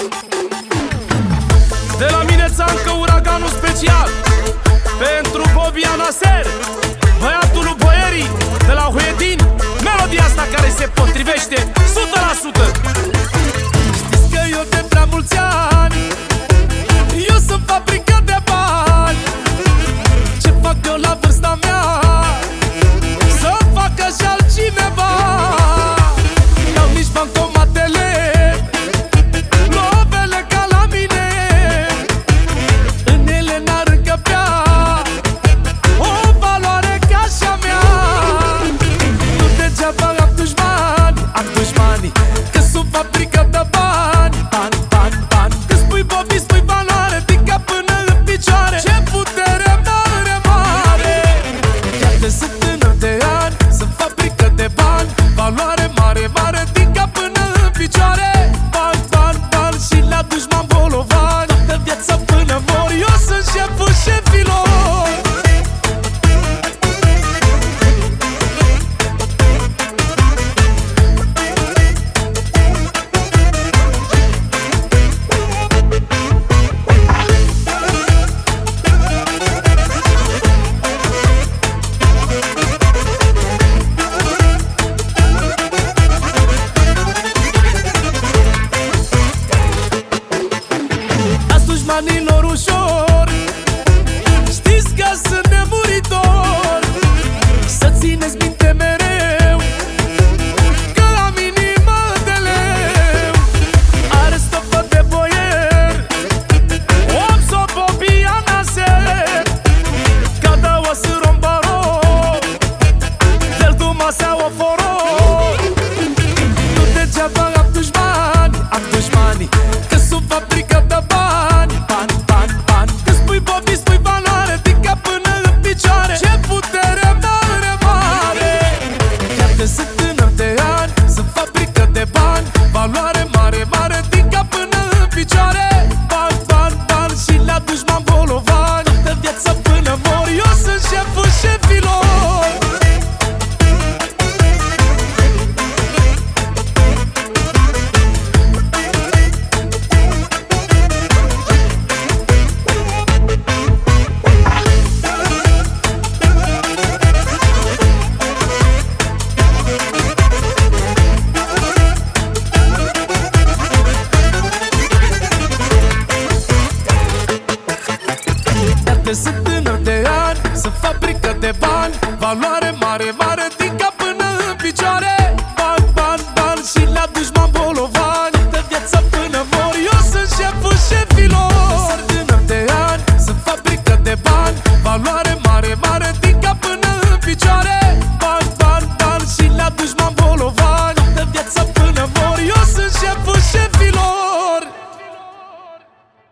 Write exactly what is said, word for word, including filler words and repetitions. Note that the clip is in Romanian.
De la mine țancă uraganul special pentru Bobby Anaser, băiatul lui Boierii de la Huedin. Melodia asta care se potrivește o sută la sută. Știți că eu de prea mulți ani eu sunt fabricat de bani. Ce fac eu la vârsta mea să facă și altcineva. N-au nici bancomatele lovele ca la mine, în ele n-ar încăpea o valoare ca și-a mea. Nu degeaba am dușmani, am dușmani, că sunt fabricat de bani, bani, bani, bani. Când spui Bobby, spui valoare din cap până în picioare. Ce putere mare, mare. Chiar de sunt tânăr de ani, sunt fabricat de bani, valoare mare, mare din cap până în picioare. Bani, bani, bani și la dușman bolovani. Toată viața până mor eu sunt șeful șefilor. Dușmanilor ușor, știți că sunt nemuritor. Să țineți minte mereu că am inimă de leu. Are stofă de boier, om s-o Bobby Anaser. Cada o să rombaro, del Dumasea o foro. Nu degeaba am dușmani, am dușmani, că sunt fabricat de bani, bani, bani, bani. Când spui Bobby, spui valoare din cap până în picioare. Ce putere mare, mare. Chiar de sunt tânăr de ani, sunt fabricat de bani, valoare mare, mare din cap până în picioare. Bani, bani, bani și la dușman bolovani. Toată viața până mor eu sunt șeful șefilor. Sunt tânăr de ani, sunt fabricat de bani, valoare